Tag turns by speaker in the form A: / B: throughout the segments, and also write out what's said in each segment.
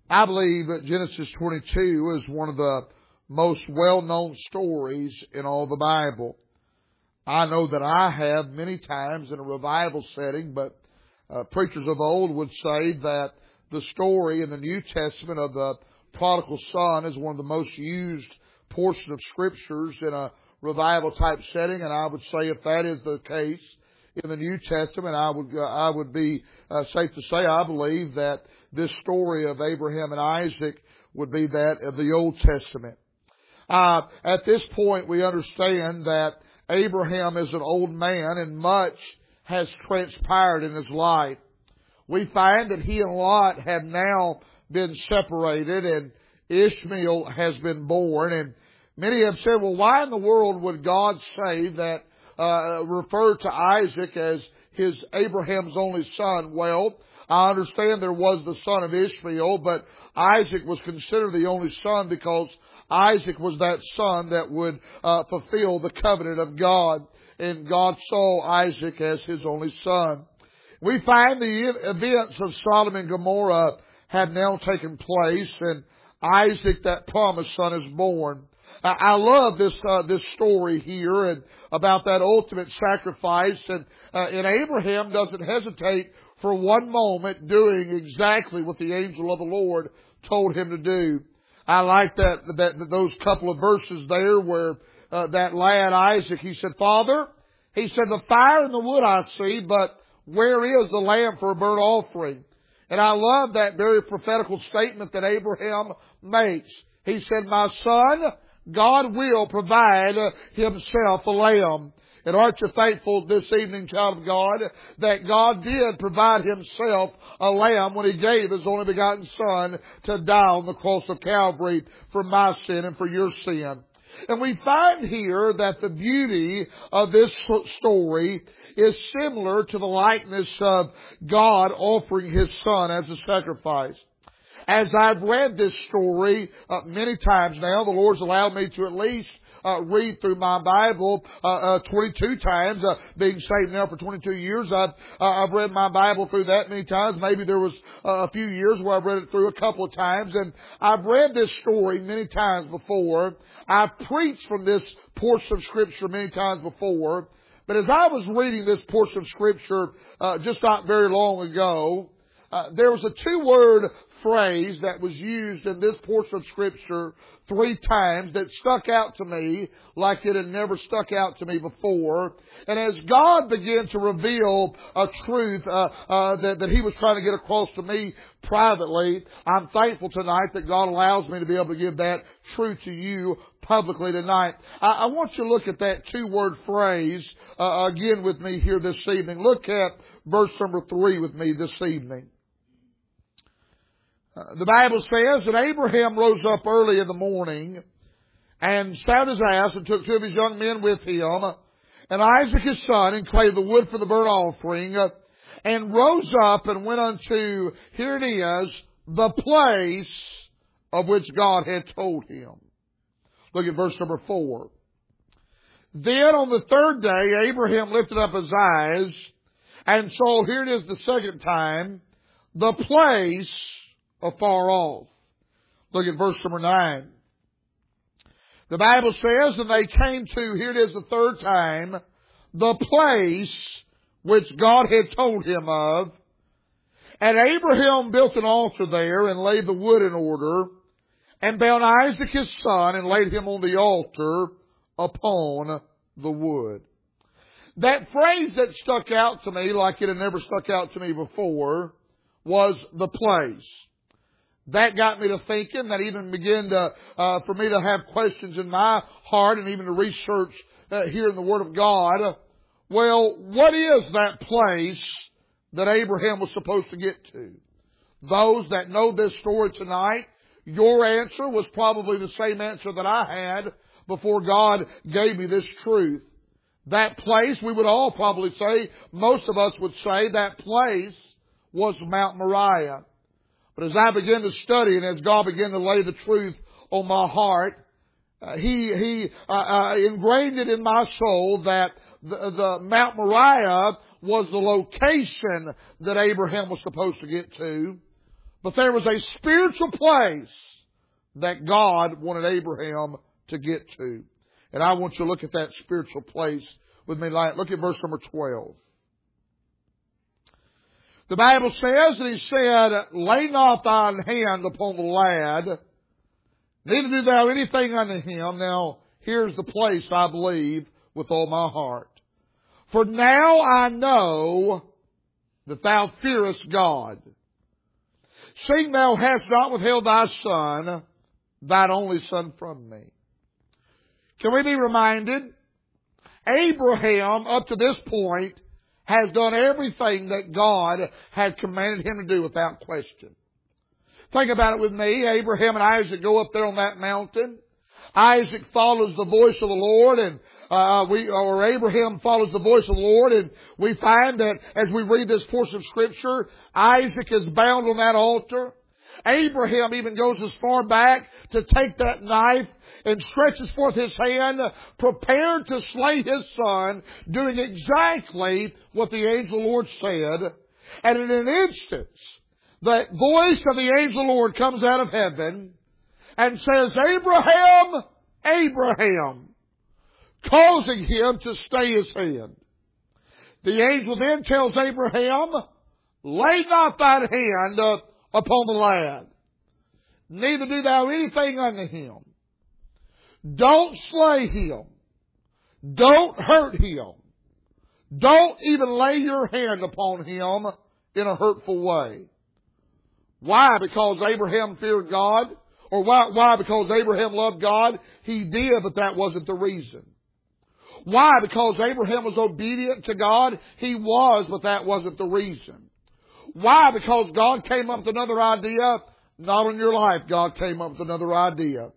A: I believe that Genesis 22 is one of the most well-known stories in all the Bible. I know that I have many times in a revival setting, but preachers of old would say that the story in the New Testament of the prodigal son is one of the most used portion of scriptures in a revival type setting, and I would say if that is the case in the New Testament, I would be safe to say I believe that this story of Abraham and Isaac would be that of the Old Testament. At this point, we understand that Abraham is an old man and much has transpired in his life. We find that he and Lot have now been separated and Ishmael has been born, and many have said, well, why in the world would God say that, refer to Isaac as his Abraham's only son? Well, I understand there was the son of Ishmael, but Isaac was considered the only son because Isaac was that son that would fulfill the covenant of God, and God saw Isaac as his only son. We find the events of Sodom and Gomorrah have now taken place, and Isaac, that promised son, is born. I love this story here and about that ultimate sacrifice, and Abraham doesn't hesitate for one moment doing exactly what the angel of the Lord told him to do. I like those couple of verses there where that lad Isaac, he said, Father, he said, the fire and the wood I see, but where is the lamb for a burnt offering? And I love that very prophetical statement that Abraham makes. He said, my son, God will provide himself a lamb. And aren't you thankful this evening, child of God, that God did provide himself a lamb when he gave his only begotten son to die on the cross of Calvary for my sin and for your sin. And we find here that the beauty of this story is similar to the likeness of God offering his son as a sacrifice. As I've read this story many times now, the Lord's allowed me to at least read through my Bible 22 times. Being saved now for 22 years, I've read my Bible through that many times. Maybe there was a few years where I've read it through a couple of times. And I've read this story many times before. I've preached from this portion of Scripture many times before. But as I was reading this portion of Scripture just not very long ago, there was a two-word phrase that was used in this portion of Scripture 3 times that stuck out to me like it had never stuck out to me before. And as God began to reveal a truth that He was trying to get across to me privately, I'm thankful tonight that God allows me to be able to give that truth to you publicly tonight. I want you to look at that two-word phrase again with me here this evening. Look at verse number 3 with me this evening. The Bible says that Abraham rose up early in the morning and saddled his ass and took 2 of his young men with him, and Isaac his son, and clave the wood for the burnt offering, and rose up and went unto, here it is, the place of which God had told him. Look at verse number 4. Then on the 3rd day, Abraham lifted up his eyes and saw, here it is the second time, the place afar off. Look at verse number 9. The Bible says, and they came to, here it is the 3rd time, the place which God had told him of. And Abraham built an altar there and laid the wood in order, and bound Isaac his son and laid him on the altar upon the wood. That phrase that stuck out to me like it had never stuck out to me before was the place. That got me to thinking, that even began to, for me to have questions in my heart and even to research here in the Word of God. Well, what is that place that Abraham was supposed to get to? Those that know this story tonight, your answer was probably the same answer that I had before God gave me this truth. That place, we would all probably say, most of us would say, that place was Mount Moriah. But as I began to study and as God began to lay the truth on my heart, He ingrained it in my soul that the Mount Moriah was the location that Abraham was supposed to get to. But there was a spiritual place that God wanted Abraham to get to. And I want you to look at that spiritual place with me. Look at verse number 12. The Bible says that he said, lay not thine hand upon the lad, neither do thou anything unto him. Now, here's the place I believe with all my heart. For now I know that thou fearest God, seeing thou hast not withheld thy son, thine only son, from me. Can we be reminded? Abraham, up to this point, has done everything that God had commanded him to do without question. Think about it with me. Abraham and Isaac go up there on that mountain. Isaac follows the voice of the Lord, and Abraham follows the voice of the Lord, and we find that as we read this portion of Scripture, Isaac is bound on that altar. Abraham even goes as far back to take that knife and stretches forth his hand, prepared to slay his son, doing exactly what the angel of the Lord said. And in an instant, the voice of the angel of the Lord comes out of heaven and says, Abraham, Abraham, causing him to stay his hand. The angel then tells Abraham, lay not thine hand upon the lad, neither do thou anything unto him. Don't slay him. Don't hurt him. Don't even lay your hand upon him in a hurtful way. Why? Because Abraham feared God? Or why? Because Abraham loved God? He did, but that wasn't the reason. Why? Because Abraham was obedient to God? He was, but that wasn't the reason. Why? Because God came up with another idea? Not in your life. God came up with another idea.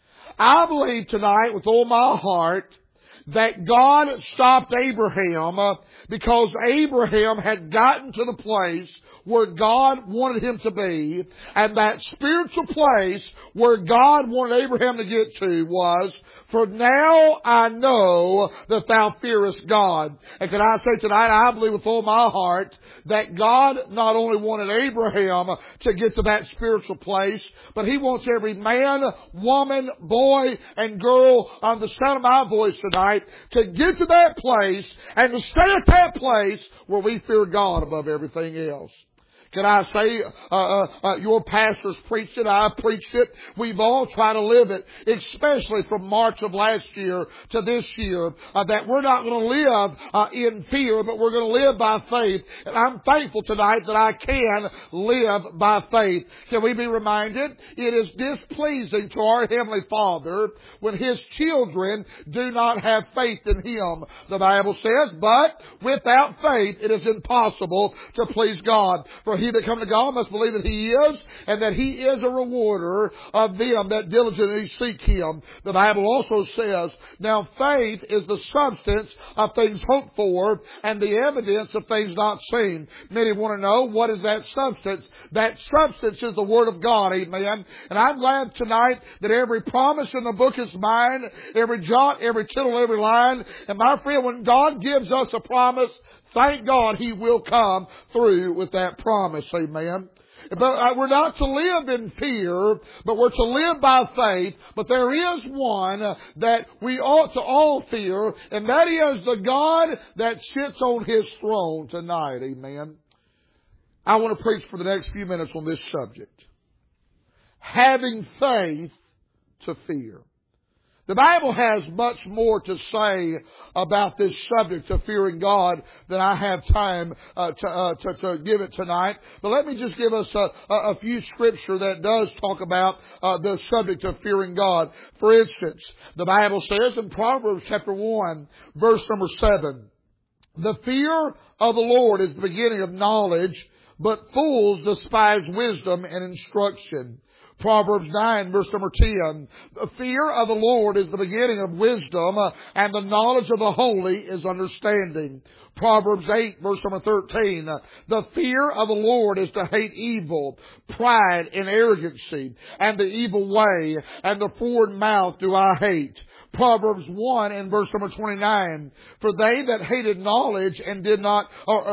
A: I believe tonight with all my heart that God stopped Abraham because Abraham had gotten to the place where God wanted him to be, and that spiritual place where God wanted Abraham to get to was, for now I know that thou fearest God. And can I say tonight, I believe with all my heart that God not only wanted Abraham to get to that spiritual place, but He wants every man, woman, boy, and girl on the sound of my voice tonight to get to that place and to stay at that place where we fear God above everything else. Can I say, your pastors preached it, I preached it. We've all tried to live it, especially from March of last year to this year, that we're not going to live in fear, but we're going to live by faith. And I'm thankful tonight that I can live by faith. Can we be reminded? It is displeasing to our Heavenly Father when His children do not have faith in Him. The Bible says, but without faith it is impossible to please God. For he that come to God must believe that He is, and that He is a rewarder of them that diligently seek Him. The Bible also says, now faith is the substance of things hoped for, and the evidence of things not seen. Many want to know, what is that substance? That substance is the Word of God, amen. And I'm glad tonight that every promise in the book is mine, every jot, every tittle, every line. And my friend, when God gives us a promise, thank God He will come through with that promise. Amen. But we're not to live in fear, but we're to live by faith. But there is one that we ought to all fear, and that is the God that sits on His throne tonight. Amen. I want to preach for the next few minutes on this subject. Having faith to fear. The Bible has much more to say about this subject of fearing God than I have time to give it tonight. But let me just give us a few scripture that does talk about the subject of fearing God. For instance, the Bible says in Proverbs chapter 1, verse number 7, the fear of the Lord is the beginning of knowledge, but fools despise wisdom and instruction. Proverbs 9, verse number 10, the fear of the Lord is the beginning of wisdom, and the knowledge of the holy is understanding. Proverbs 8, verse number 13, the fear of the Lord is to hate evil, pride and arrogancy, and the evil way, and the forward mouth do I hate. Proverbs 1 and verse number 29. For they that hated knowledge and did not,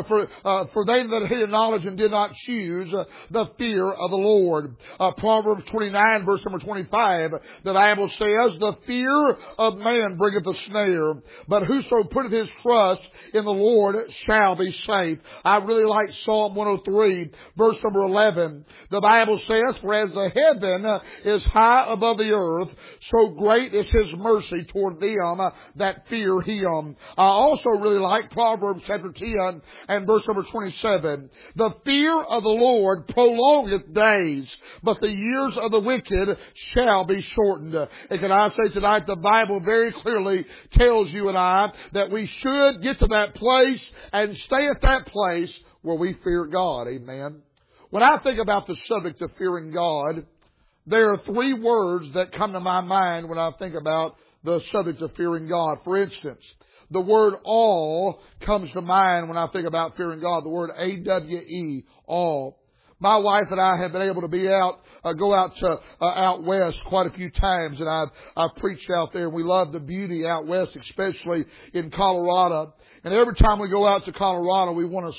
A: for they that hated knowledge and did not choose the fear of the Lord. Proverbs 29 verse number 25. The Bible says, the fear of man bringeth a snare, but whoso putteth his trust in the Lord shall be safe. I really like Psalm 103 verse number 11. The Bible says, for as the heaven is high above the earth, so great is His mercy toward them that fear Him. I also really like Proverbs chapter 10 and verse number 27. The fear of the Lord prolongeth days, but the years of the wicked shall be shortened. And can I say tonight, the Bible very clearly tells you and I that we should get to that place and stay at that place where we fear God. Amen. When I think about the subject of fearing God, there are three words that come to my mind when I think about the subject of fearing God. For instance, the word awe comes to mind when I think about fearing God. The word A-W-E, awe. My wife and I have been able to be go out west quite a few times, and I've preached out there, and we love the beauty out west, especially in Colorado. And every time we go out to Colorado, we want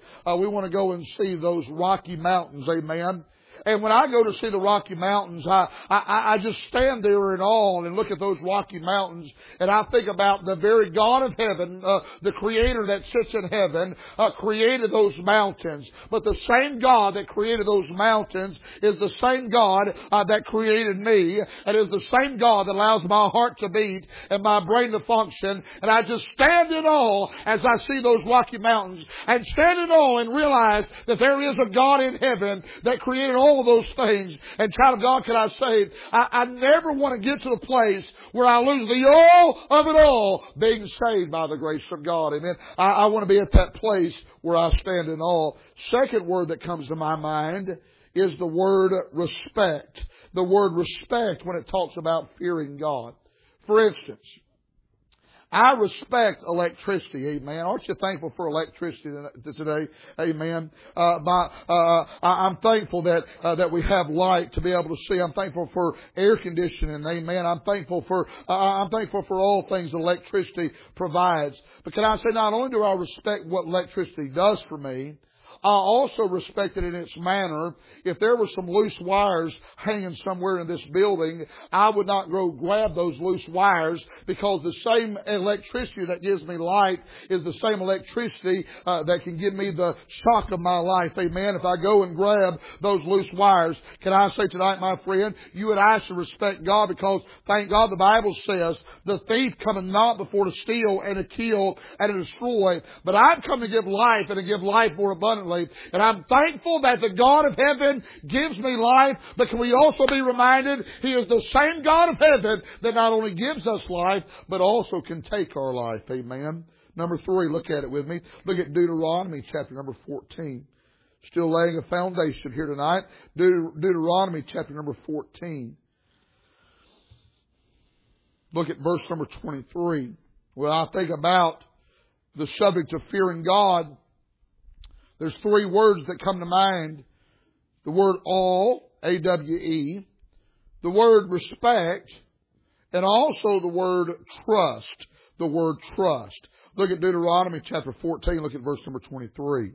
A: to go and see those Rocky Mountains, amen. And when I go to see the Rocky Mountains, I just stand there in awe and look at those Rocky Mountains, and I think about the very God of heaven, the Creator that sits in heaven, created those mountains. But the same God that created those mountains is the same God that created me, and is the same God that allows my heart to beat and my brain to function. And I just stand in awe as I see those Rocky Mountains, and stand in awe and realize that there is a God in heaven that created all of those things. And child of God, can I say, I never want to get to the place where I lose the all of it all, being saved by the grace of God. Amen. I want to be at that place where I stand in awe. Second word that comes to my mind is the word respect. The word respect when it talks about fearing God. For instance, I respect electricity, amen. Aren't you thankful for electricity today? Amen. I'm thankful that we have light to be able to see. I'm thankful for air conditioning, amen. I'm thankful for all things electricity provides. But can I say, not only do I respect what electricity does for me, I also respect it in its manner. If there were some loose wires hanging somewhere in this building, I would not go grab those loose wires, because the same electricity that gives me light is the same electricity that can give me the shock of my life. Amen. If I go and grab those loose wires, can I say tonight, my friend, you and I should respect God, because thank God the Bible says, the thief cometh not before to steal and to kill and to destroy, but I've come to give life, and to give life more abundantly. And I'm thankful that the God of heaven gives me life, but can we also be reminded He is the same God of heaven that not only gives us life, but also can take our life. Amen. Number 3, look at it with me. Look at Deuteronomy chapter number 14. Still laying a foundation here tonight. Deuteronomy chapter number 14. Look at verse number 23. Well, I think about the subject of fearing God. There's 3 words that come to mind. The word awe, A-W-E. The word respect. And also the word trust. The word trust. Look at Deuteronomy chapter 14. Look at verse number 23.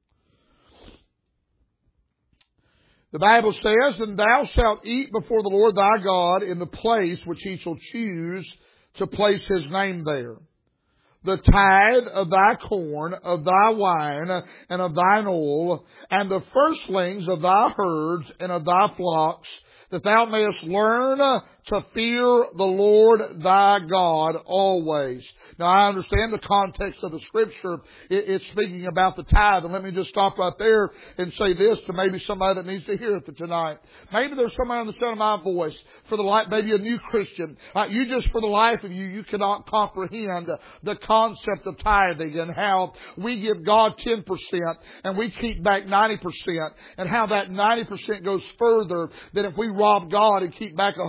A: The Bible says, and thou shalt eat before the Lord thy God in the place which He shall choose to place His name there. The tithe of thy corn, of thy wine, and of thine oil, and the firstlings of thy herds and of thy flocks, that thou mayest learn to fear the Lord thy God always. Now, I understand the context of the Scripture. It's speaking about the tithe. And let me just stop right there and say this to maybe somebody that needs to hear it tonight. Maybe there's somebody on the sound of my voice, maybe a new Christian. You just, for the life of you cannot comprehend the concept of tithing, and how we give God 10% and we keep back 90%, and how that 90% goes further than if we rob God and keep back 100%.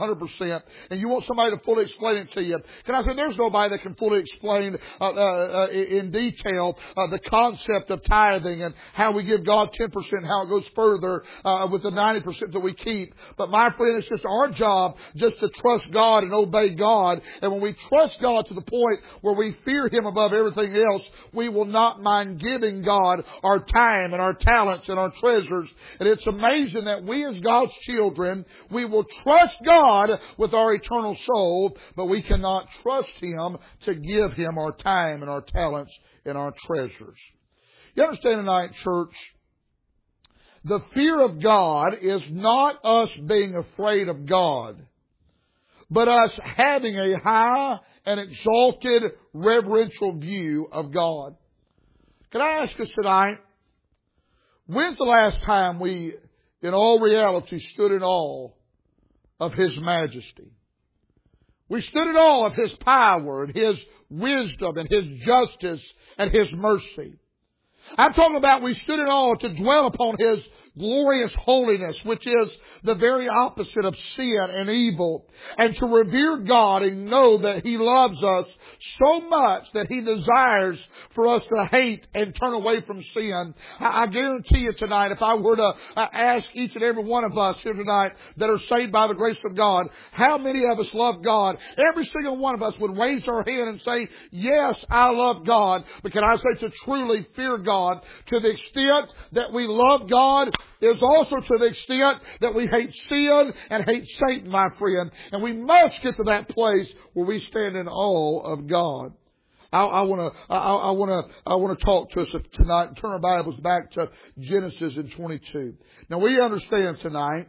A: 10%, and you want somebody to fully explain it to you. Can I say there's nobody that can fully explain in detail the concept of tithing and how we give God 10%, how it goes further with the 90% that we keep. But my friend, it's just our job just to trust God and obey God. And when we trust God to the point where we fear Him above everything else, we will not mind giving God our time and our talents and our treasures. And it's amazing that we as God's children, we will trust God with our eternal soul, but we cannot trust Him to give Him our time and our talents and our treasures. You understand tonight, church? The fear of God is not us being afraid of God, but us having a high and exalted reverential view of God. Can I ask us tonight, when's the last time we, in all reality, stood in awe of His majesty? We stood in awe of His power and His wisdom and His justice and His mercy. I'm talking about we stood in awe to dwell upon His glorious holiness, which is the very opposite of sin and evil, and to revere God and know that He loves us so much that He desires for us to hate and turn away from sin. I guarantee you tonight, if I were to ask each and every one of us here tonight that are saved by the grace of God, how many of us love God? Every single one of us would raise our hand and say, yes, I love God. But can I say to truly fear God to the extent that we love God is also to the extent that we hate sin and hate Satan, my friend. And we must get to that place where we stand in awe of God. I want to talk to us tonight and turn our Bibles back to Genesis in 22. Now we understand tonight,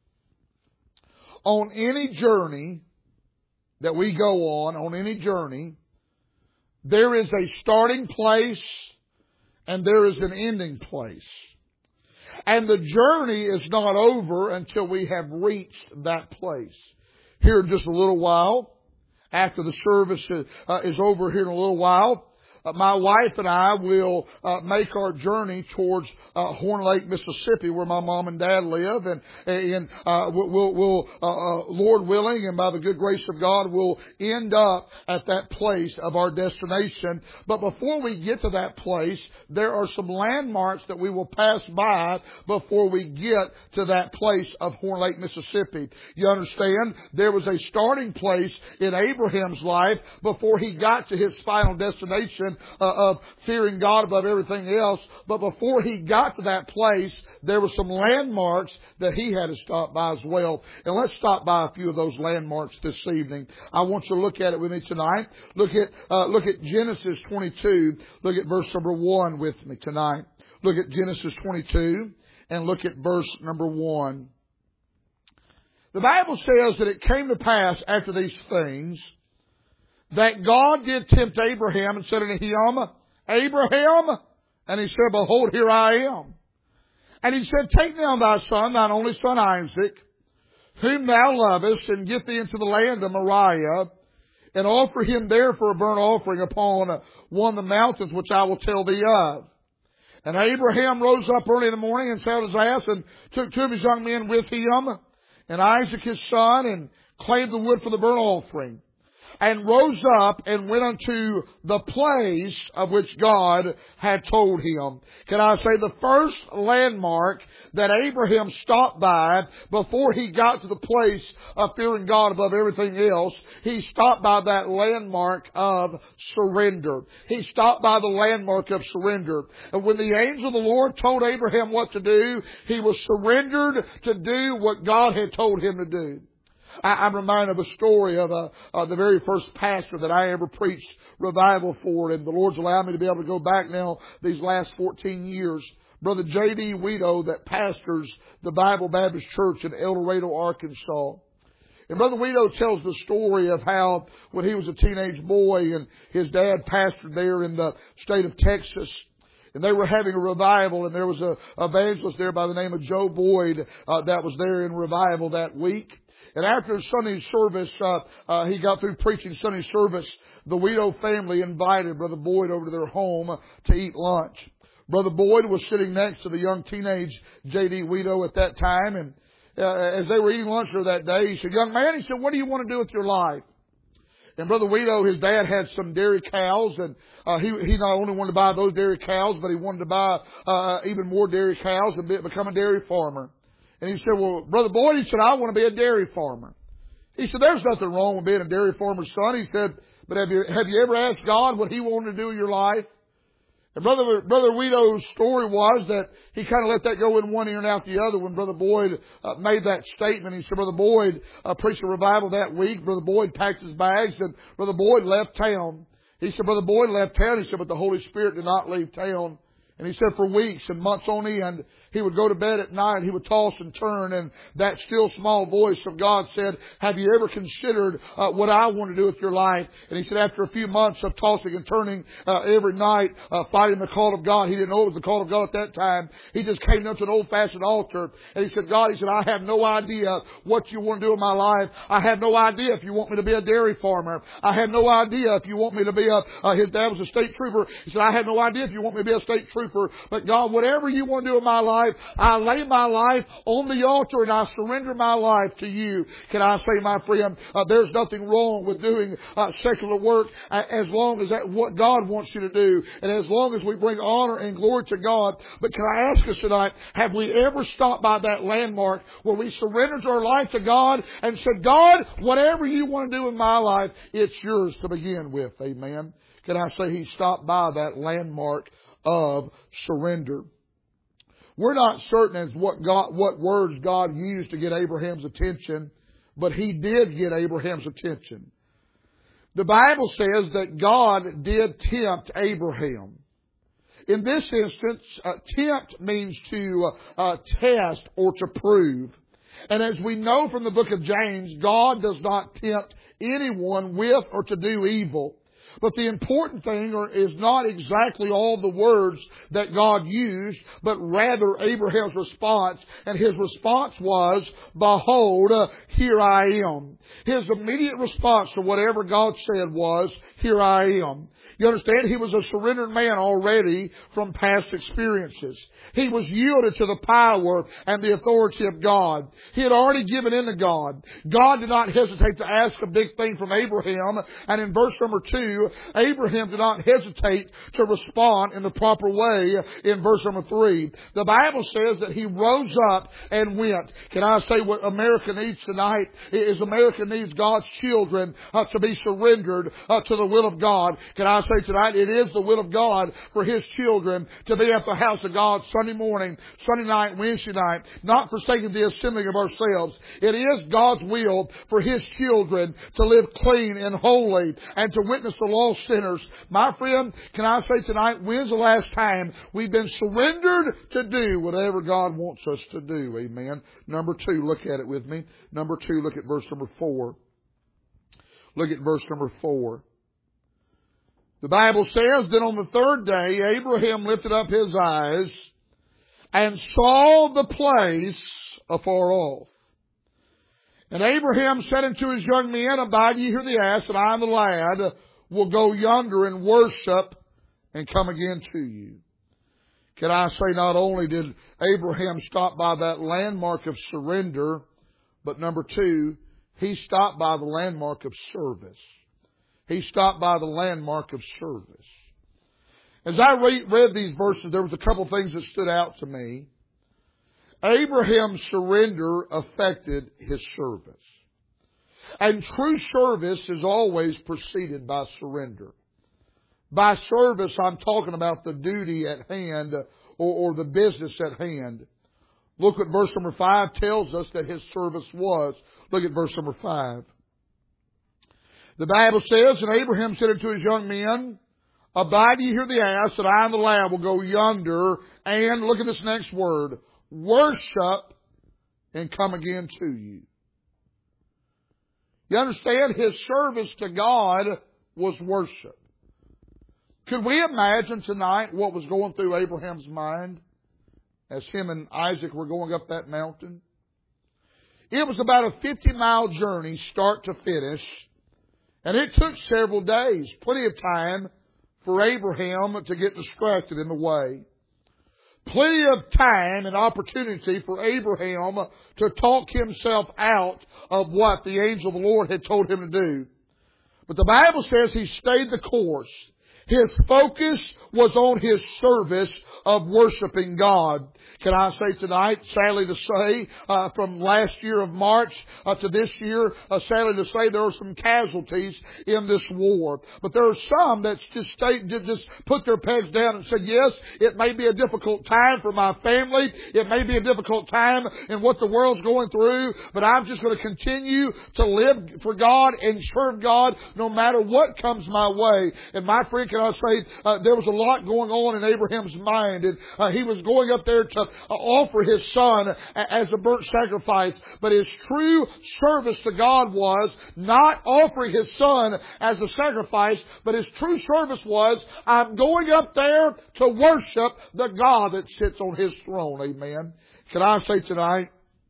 A: on any journey that we go on any journey, there is a starting place and there is an ending place. And the journey is not over until we have reached that place. Here in just a little while, after the service is over here in a little while, my wife and I will make our journey towards Horn Lake, Mississippi, where my mom and dad live, and we'll Lord willing, and by the good grace of God, we'll end up at that place of our destination. But before we get to that place, there are some landmarks that we will pass by before we get to that place of Horn Lake, Mississippi. You understand? There was a starting place in Abraham's life before he got to his final destination of fearing God above everything else. But before he got to that place, there were some landmarks that he had to stop by as well. And let's stop by a few of those landmarks this evening. I want you to look at it with me tonight. Look at Genesis 22. Look at verse number 1 with me tonight. Look at Genesis 22 and look at verse number 1. The Bible says that it came to pass after these things that God did tempt Abraham and said unto him, Abraham, and he said, behold, here I am. And he said, take now thy son, thine only son Isaac, whom thou lovest, and get thee into the land of Moriah, and offer him there for a burnt offering upon one of the mountains which I will tell thee of. And Abraham rose up early in the morning and saddled his ass and took two of his young men with him, and Isaac his son, and clave the wood for the burnt offering. And rose up and went unto the place of which God had told him. Can I say the first landmark that Abraham stopped by before he got to the place of fearing God above everything else, he stopped by that landmark of surrender. He stopped by the landmark of surrender. And when the angel of the Lord told Abraham what to do, he was surrendered to do what God had told him to do. I'm reminded of a story of the very first pastor that I ever preached revival for, and the Lord's allowed me to be able to go back now these last 14 years. Brother J.D. Weedo, that pastors the Bible Baptist Church in El Dorado, Arkansas. And Brother Weedo tells the story of how when he was a teenage boy and his dad pastored there in the state of Texas, and they were having a revival, and there was an evangelist there by the name of Joe Boyd that was there in revival that week. And after Sunday service, he got through preaching Sunday service, the Weedo family invited Brother Boyd over to their home to eat lunch. Brother Boyd was sitting next to the young teenage J.D. Weedo at that time, as they were eating lunch there that day, he said, "Young man," he said, "what do you want to do with your life?" And Brother Weedo, his dad had some dairy cows, and he not only wanted to buy those dairy cows, but he wanted to buy even more dairy cows and become a dairy farmer. And he said, "Well, Brother Boyd," he said, "I want to be a dairy farmer." He said, "There's nothing wrong with being a dairy farmer's son." He said, "But have you ever asked God what He wanted to do in your life?" And Brother Weedo's story was that he kind of let that go in one ear and out the other when Brother Boyd made that statement. He said, Brother Boyd preached a revival that week. Brother Boyd packed his bags and Brother Boyd left town. He said, Brother Boyd left town. He said, but the Holy Spirit did not leave town. And he said for weeks and months on end, he would go to bed at night, he would toss and turn, and that still small voice of God said, "Have you ever considered what I want to do with your life?" And he said after a few months of tossing and turning every night, fighting the call of God, he didn't know it was the call of God at that time. He just came up to an old-fashioned altar, and he said, "God," he said, "I have no idea what you want to do in my life. I have no idea if you want me to be a dairy farmer. I have no idea if you want me to be his dad was a state trooper. He said, I have no idea if you want me to be a state trooper. But God, whatever you want to do in my life, I lay my life on the altar and I surrender my life to you." Can I say, my friend, there's nothing wrong with doing secular work as long as that's what God wants you to do. And as long as we bring honor and glory to God. But can I ask us tonight, have we ever stopped by that landmark where we surrendered our life to God and said, "God, whatever you want to do in my life, it's yours to begin with." Amen. Can I say he stopped by that landmark of surrender? We're not certain as what words God used to get Abraham's attention, but He did get Abraham's attention. The Bible says that God did tempt Abraham. In this instance, tempt means to test or to prove. And as we know from the book of James, God does not tempt anyone with or to do evil. But the important thing is not exactly all the words that God used, but rather Abraham's response. And his response was, "Behold, here I am." His immediate response to whatever God said was, "Here I am." You understand? He was a surrendered man already from past experiences. He was yielded to the power and the authority of God. He had already given in to God. God did not hesitate to ask a big thing from Abraham. And in verse number 2, Abraham did not hesitate to respond in the proper way in verse number 3. The Bible says that he rose up and went. Can I say what America needs tonight is America needs God's children to be surrendered to the will of God. Can I say tonight, it is the will of God for His children to be at the house of God Sunday morning, Sunday night, Wednesday night, not forsaking the assembling of ourselves. It is God's will for His children to live clean and holy and to witness the lost sinners. My friend, can I say tonight, when's the last time we've been surrendered to do whatever God wants us to do? Amen. Number 2, look at it with me. Number 2, look at verse number 4. Look at verse number 4. The Bible says, "Then on the third day, Abraham lifted up his eyes and saw the place afar off. And Abraham said unto his young men, Abide ye here the ass, and I and the lad will go yonder and worship and come again to you." Can I say, not only did Abraham stop by that landmark of surrender, but number 2, he stopped by the landmark of service. He stopped by the landmark of service. As I read these verses, there was a couple of things that stood out to me. Abraham's surrender affected his service. And true service is always preceded by surrender. By service, I'm talking about the duty at hand or the business at hand. Look what verse number 5 tells us that his service was. Look at verse number 5. The Bible says, "And Abraham said unto his young men, Abide ye here the ass, and I and the lad will go yonder, and," look at this next word, "worship and come again to you." You understand? His service to God was worship. Could we imagine tonight what was going through Abraham's mind as him and Isaac were going up that mountain? It was about a 50-mile journey, start to finish. And it took several days, plenty of time for Abraham to get distracted in the way. plenty of time and opportunity for Abraham to talk himself out of what the angel of the Lord had told him to do. But the Bible says he stayed the course. His focus was on his service of worshiping God. Can I say tonight, sadly to say, from last year of March to this year, sadly to say, there are some casualties in this war. But there are some that just put their pegs down and said, yes, it may be a difficult time for my family. It may be a difficult time in what the world's going through, but I'm just going to continue to live for God and serve God no matter what comes my way. And my friend, can I say, there was a lot going on in Abraham's mind, and he was going up there to offer his son as a burnt sacrifice. But his true service to God was not offering his son as a sacrifice, but his true service was, I'm going up there to worship the God that sits on his throne. Amen. Can I say tonight,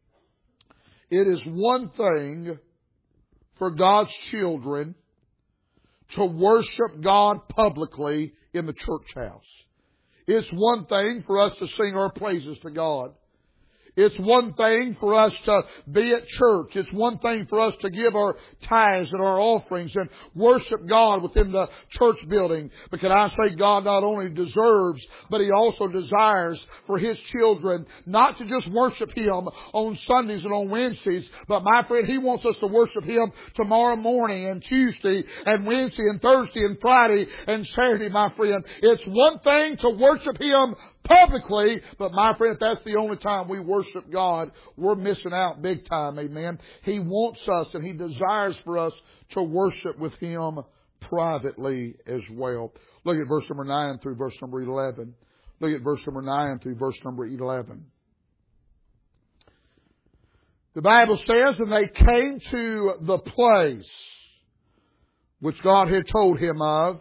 A: it is one thing for God's children to worship God publicly in the church house. It's one thing for us to sing our praises to God. It's one thing for us to be at church. It's one thing for us to give our tithes and our offerings and worship God within the church building. But can I say, God not only deserves, but He also desires for His children not to just worship Him on Sundays and on Wednesdays, but my friend, He wants us to worship Him tomorrow morning and Tuesday and Wednesday and Thursday and Friday and Saturday, my friend. It's one thing to worship Him publicly, but my friend, if that's the only time we worship God, we're missing out big time, amen. He wants us and He desires for us to worship with Him privately as well. Look at verse number 9 through verse number 11. Look at verse number 9 through verse number 11. The Bible says, and they came to the place which God had told him of.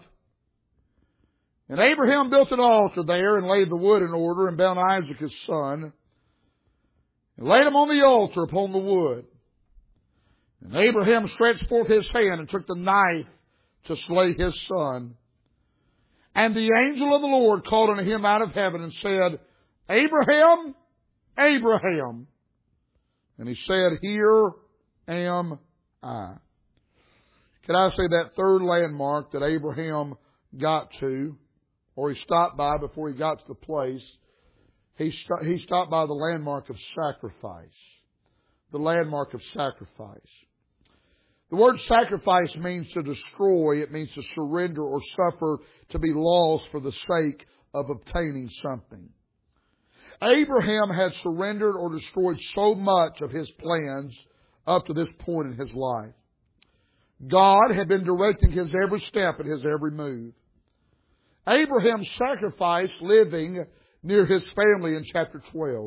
A: And Abraham built an altar there and laid the wood in order and bound Isaac his son and laid him on the altar upon the wood. And Abraham stretched forth his hand and took the knife to slay his son. And the angel of the Lord called unto him out of heaven and said, Abraham, Abraham. And he said, Here am I. Can I say that third landmark that Abraham got to, or he stopped by before he got to the place, he stopped by the landmark of sacrifice. The landmark of sacrifice. The word sacrifice means to destroy. It means to surrender or suffer to be lost for the sake of obtaining something. Abraham had surrendered or destroyed so much of his plans up to this point in his life. God had been directing his every step and his every move. Abraham sacrificed living near his family in chapter 12.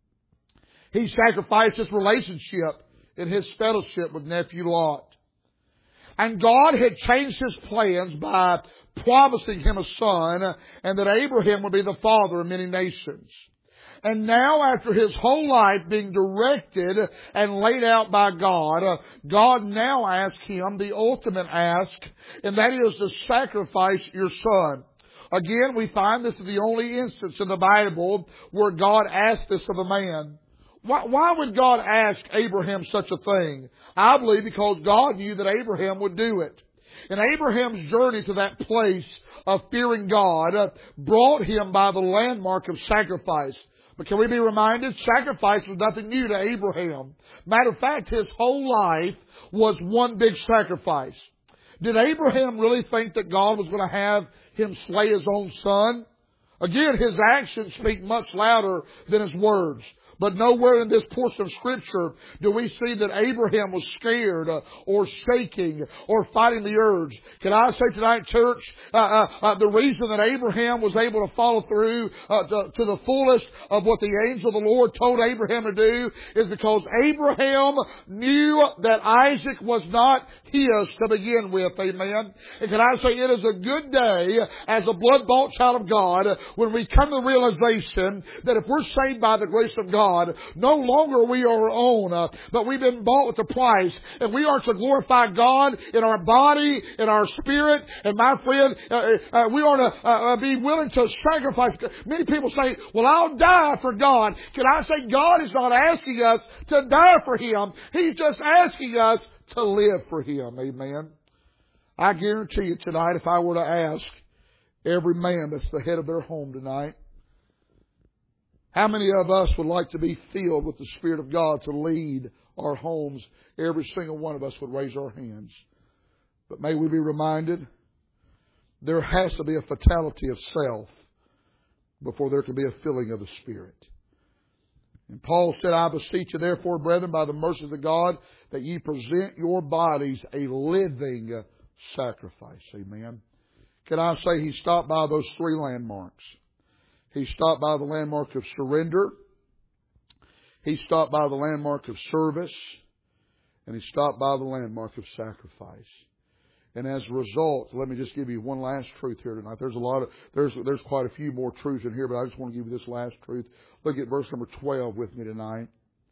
A: He sacrificed his relationship in his fellowship with nephew Lot. And God had changed his plans by promising him a son, and that Abraham would be the father of many nations. And now, after his whole life being directed and laid out by God, God now asks him the ultimate ask, and that is to sacrifice your son. Again, we find this is the only instance in the Bible where God asked this of a man. Why would God ask Abraham such a thing? I believe because God knew that Abraham would do it. And Abraham's journey to that place of fearing God brought him by the landmark of sacrifice. But can we be reminded, sacrifice was nothing new to Abraham. Matter of fact, his whole life was one big sacrifice. Did Abraham really think that God was going to have him slay his own son? Again, his actions speak much louder than his words. But nowhere in this portion of Scripture do we see that Abraham was scared or shaking or fighting the urge. Can I say tonight, church, the reason that Abraham was able to follow through to the fullest of what the angel of the Lord told Abraham to do is because Abraham knew that Isaac was not his to begin with. Amen. And can I say it is a good day as a blood-bought child of God when we come to the realization that if we're saved by the grace of God, God. No longer we are our own, but we've been bought with a price. And we are to glorify God in our body, in our spirit. And my friend, we are to be willing to sacrifice. Many people say, well, I'll die for God. Can I say God is not asking us to die for Him. He's just asking us to live for Him. Amen. I guarantee you tonight, if I were to ask every man that's the head of their home tonight, how many of us would like to be filled with the Spirit of God to lead our homes? Every single one of us would raise our hands. But may we be reminded, there has to be a fatality of self before there can be a filling of the Spirit. And Paul said, I beseech you therefore, brethren, by the mercies of God, that ye present your bodies a living sacrifice. Amen. Can I say he stopped by those three landmarks? He stopped by the landmark of surrender. He stopped by the landmark of service. And he stopped by the landmark of sacrifice. And as a result, let me just give you one last truth here tonight. There's quite a few more truths in here, but I just want to give you this last truth. Look at verse number 12 with me tonight.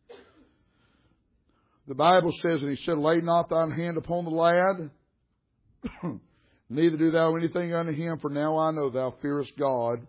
A: The Bible says, and he said, lay not thine hand upon the lad, neither do thou anything unto him, for now I know thou fearest God,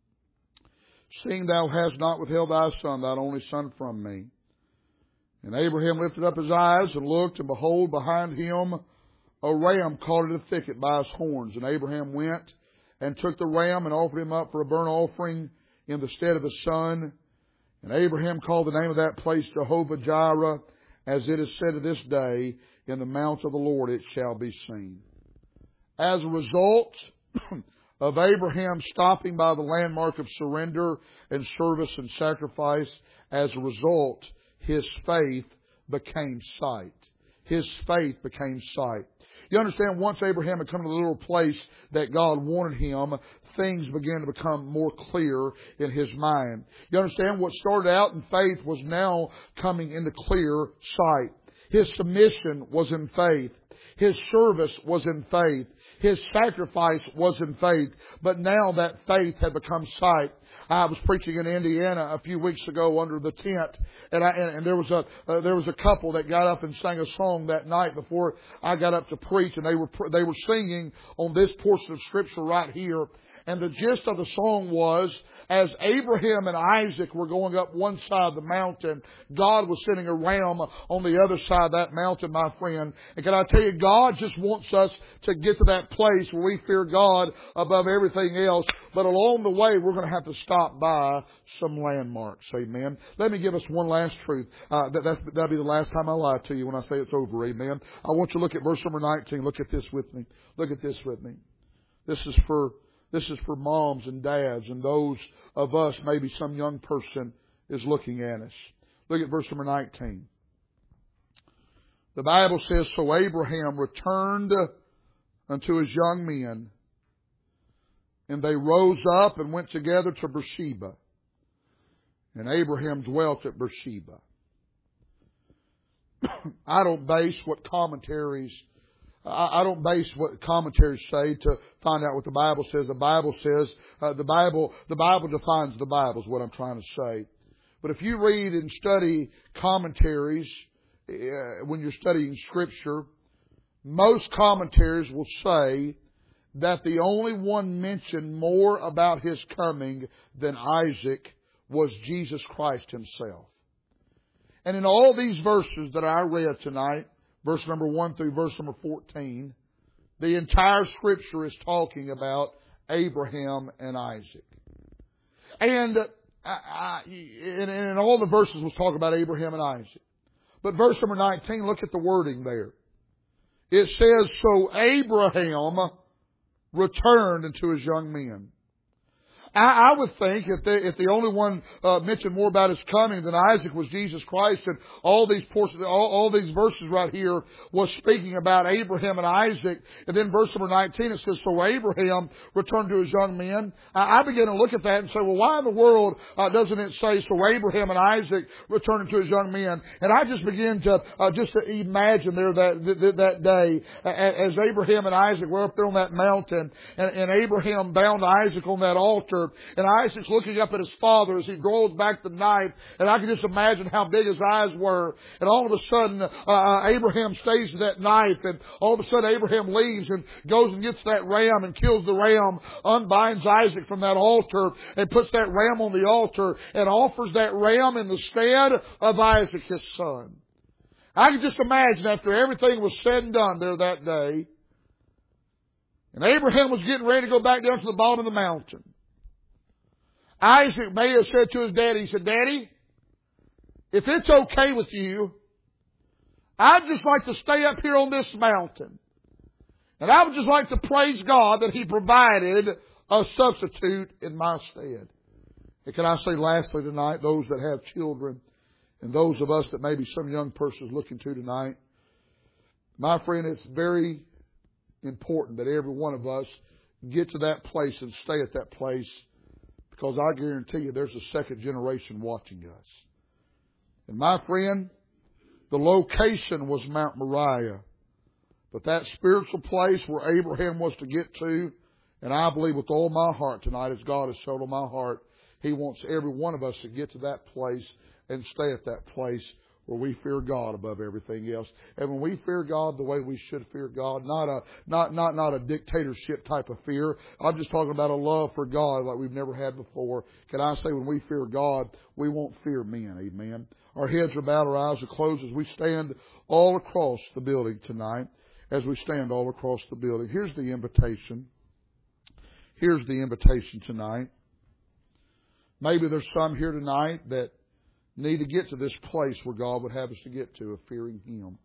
A: seeing thou hast not withheld thy son, thine only son, from me. And Abraham lifted up his eyes and looked, and behold, behind him a ram caught in a thicket by his horns. And Abraham went and took the ram and offered him up for a burnt offering in the stead of his son. And Abraham called the name of that place Jehovah Jireh, as it is said to this day, in the mount of the Lord it shall be seen. As a result of Abraham stopping by the landmark of surrender and service and sacrifice, as a result, his faith became sight. His faith became sight. You understand, once Abraham had come to the little place that God wanted him, things began to become more clear in his mind. You understand, what started out in faith was now coming into clear sight. His submission was in faith. His service was in faith. His sacrifice was in faith. But now that faith had become sight. I was preaching in Indiana a few weeks ago under the tent, and there was a couple that got up and sang a song that night before I got up to preach, and they were singing on this portion of Scripture right here. And the gist of the song was, as Abraham and Isaac were going up one side of the mountain, God was sending a ram on the other side of that mountain, my friend. And can I tell you, God just wants us to get to that place where we fear God above everything else. But along the way, we're going to have to stop by some landmarks. Amen. Let me give us one last truth. That'll be the last time I lie to you when I say it's over. Amen. I want you to look at verse number 19. Look at this with me. Look at this with me. This is for moms and dads and those of us, maybe some young person is looking at us. Look at verse number 19. The Bible says, so Abraham returned unto his young men, and they rose up and went together to Beersheba. And Abraham dwelt at Beersheba. I don't base what commentaries say to find out what the Bible says. The Bible says, the Bible defines the Bible is what I'm trying to say. But if you read and study commentaries, when you're studying Scripture, most commentaries will say that the only one mentioned more about his coming than Isaac was Jesus Christ himself. And in all these verses that I read tonight, verse number 1 through verse number 14, the entire Scripture is talking about Abraham and Isaac. And in all the verses was talking about Abraham and Isaac. But verse number 19, look at the wording there. It says, so Abraham returned unto his young men. I would think if the only one mentioned more about his coming than Isaac was Jesus Christ, and all these portions, all these verses right here was speaking about Abraham and Isaac. And then verse number 19 it says, so Abraham returned to his young men. I began to look at that and say, well, why in the world doesn't it say, so Abraham and Isaac returned to his young men? And I just began to imagine there that day as Abraham and Isaac were up there on that mountain, and Abraham bound Isaac on that altar. altar, and Isaac's looking up at his father as he draws back the knife, and I can just imagine how big his eyes were. And all of a sudden, Abraham stays with that knife, and all of a sudden Abraham leaves and goes and gets that ram and kills the ram, unbinds Isaac from that altar, and puts that ram on the altar, and offers that ram in the stead of Isaac, his son. I can just imagine after everything was said and done there that day, and Abraham was getting ready to go back down to the bottom of the mountain, Isaac may have said to his daddy, he said, Daddy, if it's okay with you, I'd just like to stay up here on this mountain. And I would just like to praise God that He provided a substitute in my stead. And can I say lastly tonight, those that have children and those of us that maybe some young person is looking to tonight, my friend, it's very important that every one of us get to that place and stay at that place, because I guarantee you there's a second generation watching us. And my friend, the location was Mount Moriah, but that spiritual place where Abraham was to get to, and I believe with all my heart tonight, as God has settled my heart, He wants every one of us to get to that place and stay at that place where we fear God above everything else. And when we fear God the way we should fear God, not a dictatorship type of fear. I'm just talking about a love for God like we've never had before. Can I say when we fear God, we won't fear men. Amen. Our heads are bowed, our eyes are closed as we stand all across the building tonight. As we stand all across the building. Here's the invitation. Here's the invitation tonight. Maybe there's some here tonight that need to get to this place where God would have us to get to, of fearing Him.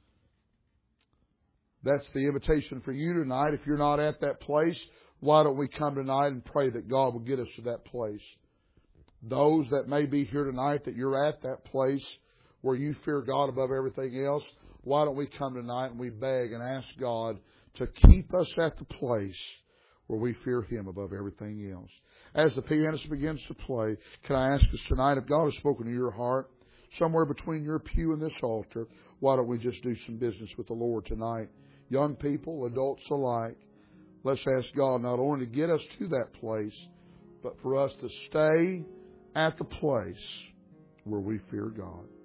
A: That's the invitation for you tonight. If you're not at that place, why don't we come tonight and pray that God will get us to that place? Those that may be here tonight, that you're at that place where you fear God above everything else, why don't we come tonight and we beg and ask God to keep us at the place where we fear Him above everything else. As the pianist begins to play, can I ask us tonight, if God has spoken to your heart, somewhere between your pew and this altar, why don't we just do some business with the Lord tonight? Young people, adults alike, let's ask God not only to get us to that place, but for us to stay at the place where we fear God.